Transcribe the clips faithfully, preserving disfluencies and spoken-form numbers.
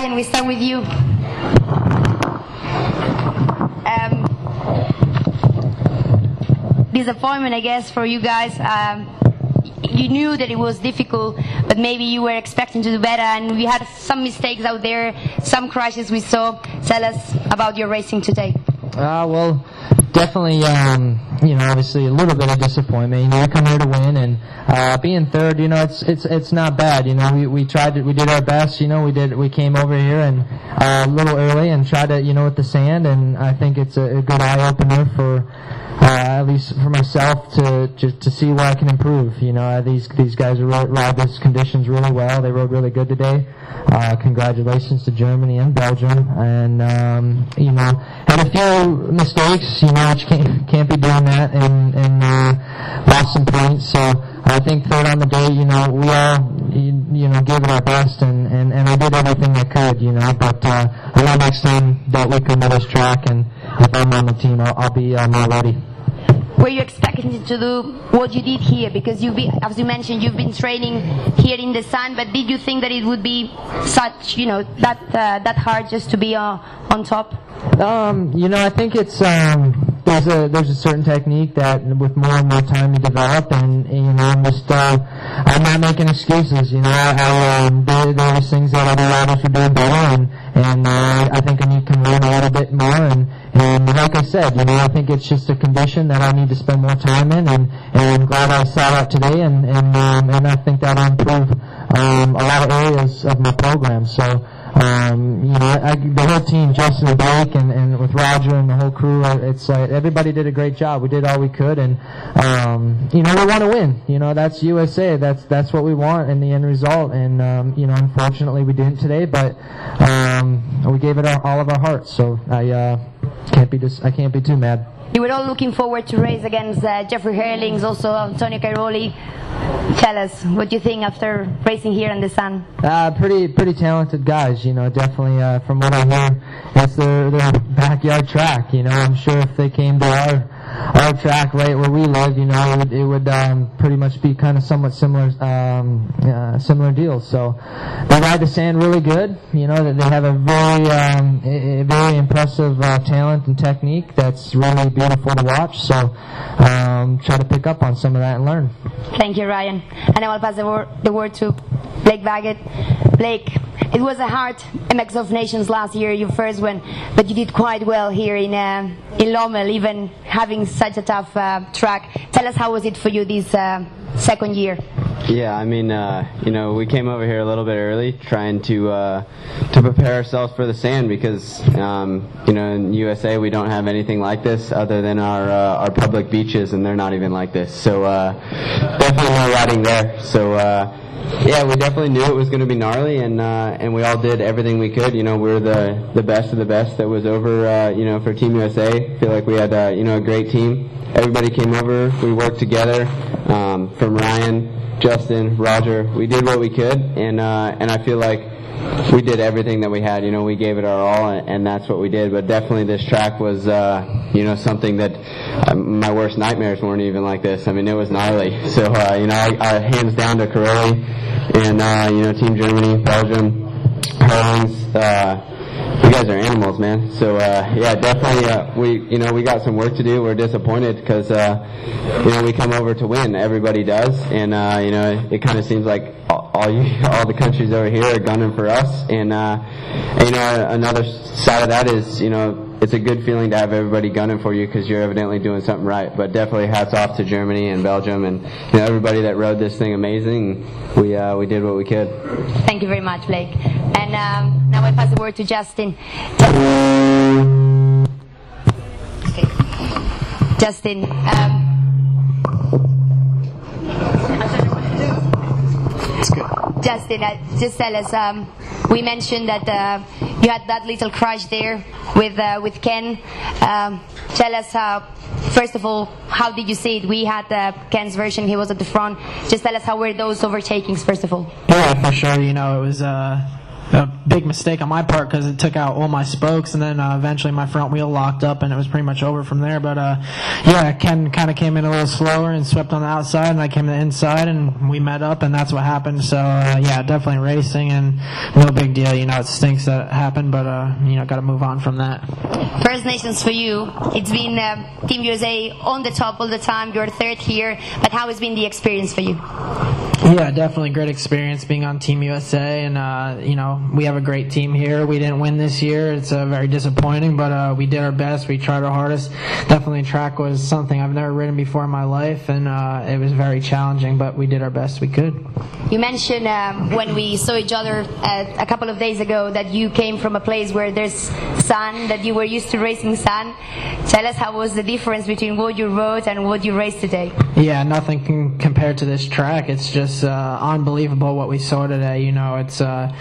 Ryan, we start with you. Um, disappointment, I guess, for you guys. Um, you knew that it was difficult, but maybe you were expecting to do better, and we had some mistakes out there, some crashes we saw. Tell us about your racing today. Uh, well, definitely, um, you know, obviously a little bit of disappointment. You know, we come here to win, and uh, being third, you know, it's it's it's not bad. You know, we we tried to, we did our best. You know, we did we came over here and uh, a little early and tried to, you know, with the sand, and I think it's a, a good eye opener for. Uh, at least for myself to just to see where I can improve. You know, uh, these these guys rode, rode these conditions really well. They rode really good today. Uh, congratulations to Germany and Belgium. And um, you know, had a few mistakes. You know, which can't can't be doing that, and and uh, lost some points. So I think third on the day, you know, we all you, you know gave it our best, and, and and I did everything I could. You know, but uh, I know next time that we come to this track, and if I'm on the team, I'll, I'll be uh, more ready. Were you expecting to do what you did here? Because you've been, as you mentioned, you've been training here in the sun, but did you think that it would be such, you know, that uh, that hard just to be uh, on top? Um, you know, I think it's um, there's a there's a certain technique that with more and more time you develop, and, and you know, I'm just uh, I'm not making excuses. You know, I, I um, there there was things that other riders were doing better, and and uh, I think I need to learn a little bit more. And and like I said, you know, I think it's just a condition that I need to spend more time in, and and I'm glad I saw that today, and and um, and I think that'll improve um, a lot of areas of my program. So. Um, you know, I, I, the whole team, Justin and Blake, and, and with Roger and the whole crew, it's like everybody did a great job. We did all we could, and um, you know, we want to win. You know, that's U S A. That's that's what we want in the end result. And um, you know, unfortunately, we didn't today, but um, we gave it our, all of our hearts. So I uh, can't be just, I can't be too mad. You were all looking forward to race against uh, Jeffrey Herlings, also Antonio Cairoli. Tell us, what do you think after racing here in the sun? Uh, pretty pretty talented guys, you know, definitely uh, from what I hear, it's their, their backyard track, you know. I'm sure if they came to our our track right where we live, you know, it would, it would um, pretty much be kind of somewhat similar um, uh, similar deals. So they ride the sand really good, you know, that they have a very um, a, a very impressive uh, talent and technique that's really beautiful to watch. So um, try to pick up on some of that and learn. Thank you, Ryan. And I will pass the word, the word to Blake Baggett. Blake, it was a hard M X of Nations last year, your first one, but you did quite well here in uh, in Lommel, even having such a tough uh, track. Tell us, how was it for you this uh, second year? Yeah, I mean, uh, you know, we came over here a little bit early, trying to uh, to prepare ourselves for the sand, because um, you know, in U S A we don't have anything like this other than our uh, our public beaches, and they're not even like this. So uh, definitely no riding there. So. Uh, Yeah, we definitely knew it was going to be gnarly, and uh, and we all did everything we could. You know, we we're the the best of the best that was over. Uh, you know, for Team U S A, I feel like we had uh, you know a great team. Everybody came over. We worked together. Um, from Ryan, Justin, Roger, we did what we could, and uh, and I feel like we did everything that we had. You know, we gave it our all, and, and that's what we did. But definitely, this track was uh, you know something that um, my worst nightmares weren't even like this. I mean, it was gnarly. So uh, you know, I, I hands down to Cairoli. And, uh, you know, Team Germany, Belgium, Herlings, uh, you guys are animals, man. So, uh, yeah, definitely, uh, we, you know, we got some work to do. We're disappointed because, uh, you know, we come over to win. Everybody does. And, uh, you know, it, it kind of seems like all, all, you, all the countries over here are gunning for us. And, uh, and, you know, another side of that is, you know, it's a good feeling to have everybody gunning for you because you're evidently doing something right. But definitely hats off to Germany and Belgium and you know everybody that rode this thing amazing. We uh, we did what we could. Thank you very much, Blake. And um, now I pass the word to Justin. Okay. Justin. Um, It's good. Justin, uh, just tell us. Um, we mentioned that uh, you had that little crash there with uh, with Ken. Um, tell us, uh, first of all, how did you see it? We had uh, Ken's version; he was at the front. Just tell us, how were those overtakings, first of all? Yeah, for sure. You know, it was uh, a big mistake on my part because it took out all my spokes, and then uh, eventually my front wheel locked up, and it was pretty much over from there. But uh, yeah, Ken kind of came in a little slower and swept on the outside, and I came to the inside, and we met up, and that's what happened. So uh, yeah, definitely racing, and no big deal. You know, it stinks that it happened, but uh, you know, got to move on from that. First Nations for you, it's been uh, Team U S A on the top all the time. You're third here, but how has been the experience for you? Yeah, definitely great experience being on Team U S A, and uh, you know, we have a great team here. We didn't win this year. It's uh, very disappointing, but uh, we did our best. We tried our hardest. Definitely track was something I've never ridden before in my life, and uh, it was very challenging, but we did our best we could. You mentioned um, when we saw each other uh, a couple of days ago that you came from a place where there's sun, that you were used to racing sun. Tell us how was the difference between what you rode and what you raced today? Yeah, nothing can compare to this track. It's just uh, unbelievable what we saw today. You know, it's uh,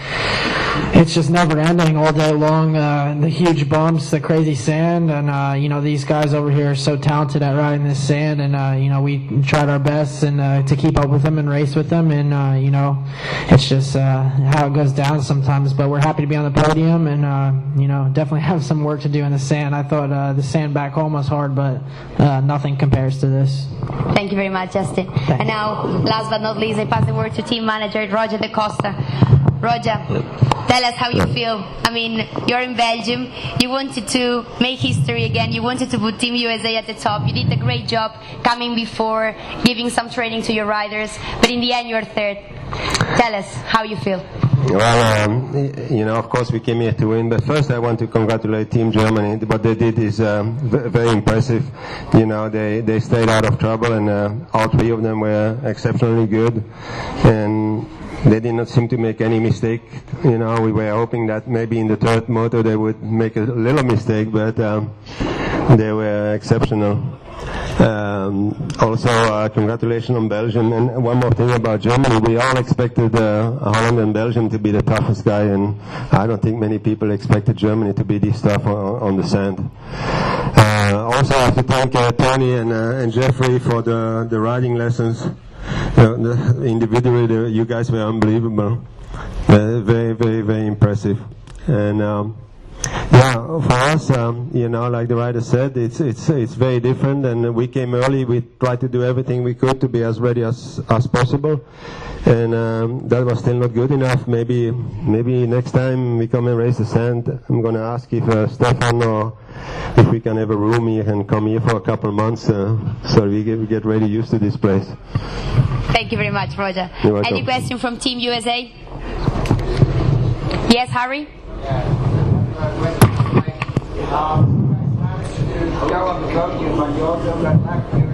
it's just never ending all day long. Uh, the huge bumps, the crazy sand, and uh, you know, these guys over here are so talented at riding this sand, and uh, you know, we tried our best and uh, to keep up with them and race with them, and uh, you know, it's just uh, how it goes down sometimes. But we're happy to be on the podium, and uh, you know, definitely have some work to do in the sand. I thought uh, the sand back home was hard, but uh, nothing compares to this. Thank you very much, Justin. Thanks. And now, last but not least, I pass the word to team manager Roger De Costa. Roger, tell us how you feel. I mean, you're in Belgium. You wanted to make history again. You wanted to put Team U S A at the top. You did a great job coming before, giving some training to your riders. But in the end, you're third. Tell us how you feel. Well, um, you know, of course we came here to win, but first I want to congratulate Team Germany. What they did is um, very impressive. You know, they, they stayed out of trouble, and uh, all three of them were exceptionally good. And they did not seem to make any mistake. You know, we were hoping that maybe in the third motor they would make a little mistake, but um, they were exceptional. Um, also, uh, congratulations on Belgium. And one more thing about Germany, we all expected uh, Holland and Belgium to be the toughest guy, and I don't think many people expected Germany to be this tough on, on the sand. Uh, also, I have to thank uh, Tony and, uh, and Jeffrey for the, the riding lessons. Uh, the, individually, the, you guys were unbelievable. Uh, very, very, very impressive. And um, yeah, for us, um, you know, like the rider said, it's it's it's very different. And we came early. We tried to do everything we could to be as ready as as possible. And um, that was still not good enough. Maybe maybe next time we come and race the sand, I'm going to ask if uh, Stefan or if we can have a room here and come here for a couple of months, uh, so we get, we get really used to this place. Thank you very much, Roger. You're welcome. Any question from Team U S A? Yes, Harry? Um, go on the podium on your